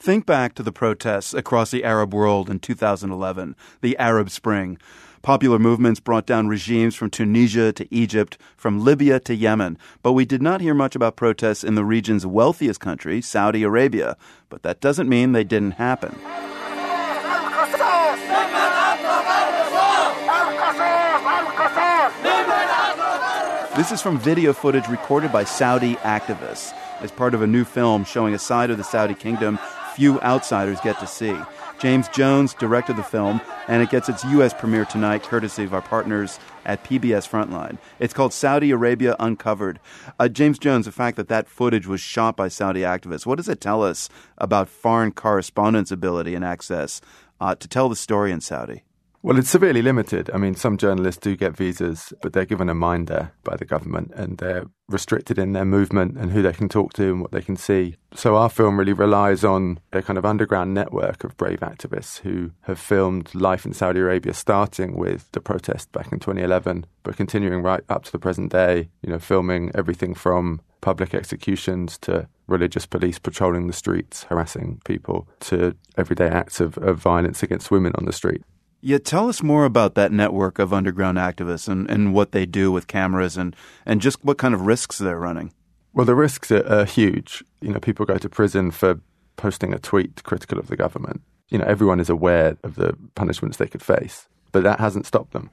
Think back to the protests across the Arab world in 2011, the Arab Spring. Popular movements brought down regimes from Tunisia to Egypt, from Libya to Yemen. But we did not hear much about protests in the region's wealthiest country, Saudi Arabia. But that doesn't mean they didn't happen. This is from video footage recorded by Saudi activists as part of a new film showing a side of the Saudi kingdom few outsiders get to see. James Jones directed the film, and it gets its U.S. premiere tonight, courtesy of our partners at PBS Frontline. It's called Saudi Arabia Uncovered. James Jones, the fact that footage was shot by Saudi activists, what does it tell us about foreign correspondents' ability and access to tell the story in Saudi? Well, it's severely limited. I mean, some journalists do get visas, but they're given a minder by the government and they're restricted in their movement and who they can talk to and what they can see. So our film really relies on a kind of underground network of brave activists who have filmed life in Saudi Arabia, starting with the protest back in 2011, but continuing right up to the present day, filming everything from public executions to religious police patrolling the streets, harassing people, to everyday acts of violence against women on the street. Yeah, tell us more about that network of underground activists and what they do with cameras and just what kind of risks they're running. Well, the risks are huge. People go to prison for posting a tweet critical of the government. Everyone is aware of the punishments they could face, but that hasn't stopped them.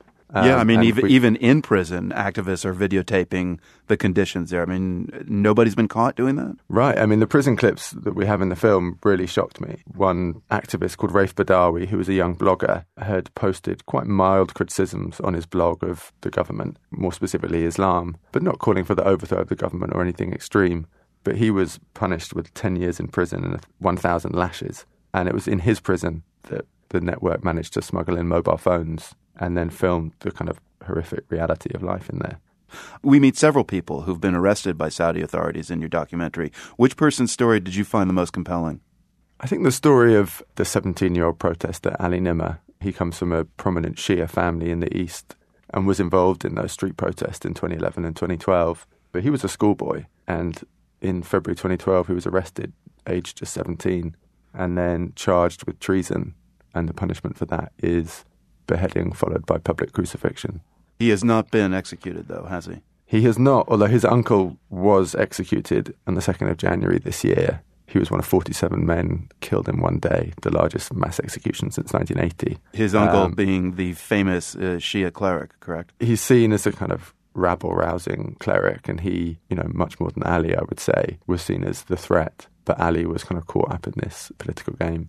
Even in prison, activists are videotaping the conditions there. Nobody's been caught doing that? Right. The prison clips that we have in the film really shocked me. One activist called Raif Badawi, who was a young blogger, had posted quite mild criticisms on his blog of the government, more specifically Islam, but not calling for the overthrow of the government or anything extreme. But he was punished with 10 years in prison and 1,000 lashes. And it was in his prison that the network managed to smuggle in mobile phones and then filmed the kind of horrific reality of life in there. We meet several people who've been arrested by Saudi authorities in your documentary. Which person's story did you find the most compelling? I think the story of the 17-year-old protester, Ali Nimr. He comes from a prominent Shia family in the East and was involved in those street protests in 2011 and 2012. But he was a schoolboy, and in February 2012 he was arrested, aged just 17, and then charged with treason. And the punishment for that is beheading followed by public crucifixion. He has not been executed, though, has he? He has not, although his uncle was executed on the 2nd of January this year. He was one of 47 men killed in one day, the largest mass execution since 1980. His uncle being the famous Shia cleric, correct? He's seen as a kind of rabble-rousing cleric, and he, much more than Ali, I would say, was seen as the threat. But Ali was kind of caught up in this political game.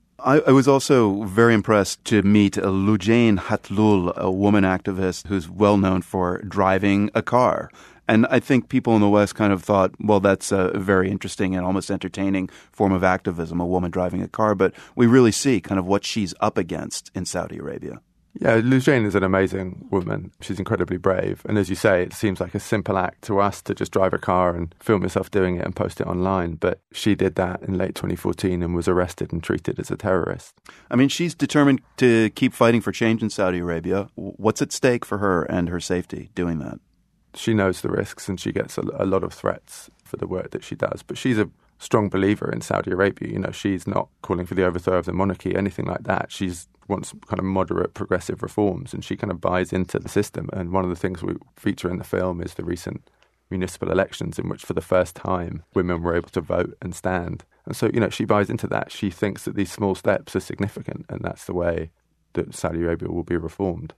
I was also very impressed to meet Loujain Hathloul, a woman activist who's well known for driving a car. And I think people in the West kind of thought, well, that's a very interesting and almost entertaining form of activism, a woman driving a car. But we really see kind of what she's up against in Saudi Arabia. Yeah, Loujain is an amazing woman. She's incredibly brave. And as you say, it seems like a simple act to us to just drive a car and film yourself doing it and post it online. But she did that in late 2014 and was arrested and treated as a terrorist. She's determined to keep fighting for change in Saudi Arabia. What's at stake for her and her safety doing that? She knows the risks and she gets a lot of threats for the work that she does. But she's a strong believer in Saudi Arabia. She's not calling for the overthrow of the monarchy, anything like that. She's wants kind of moderate progressive reforms, and she kind of buys into the system. And one of the things we feature in the film is the recent municipal elections in which for the first time women were able to vote and stand. And so, she buys into that. She thinks that these small steps are significant, and that's the way that Saudi Arabia will be reformed.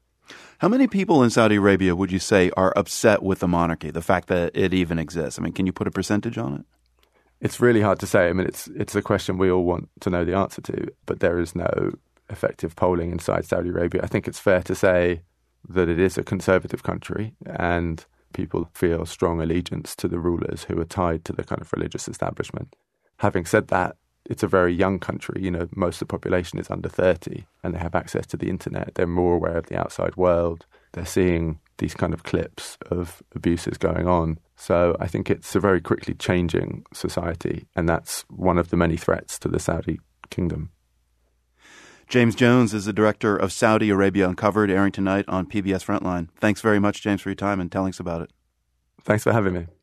How many people in Saudi Arabia would you say are upset with the monarchy, the fact that it even exists? Can you put a percentage on it? It's really hard to say. It's a question we all want to know the answer to, but there is no effective polling inside Saudi Arabia. I think it's fair to say that it is a conservative country and people feel strong allegiance to the rulers who are tied to the kind of religious establishment. Having said that, it's a very young country. Most of the population is under 30 and they have access to the internet. They're more aware of the outside world. They're seeing these kind of clips of abuses going on. So I think it's a very quickly changing society, and that's one of the many threats to the Saudi kingdom. James Jones is the director of Saudi Arabia Uncovered, airing tonight on PBS Frontline. Thanks very much, James, for your time and telling us about it. Thanks for having me.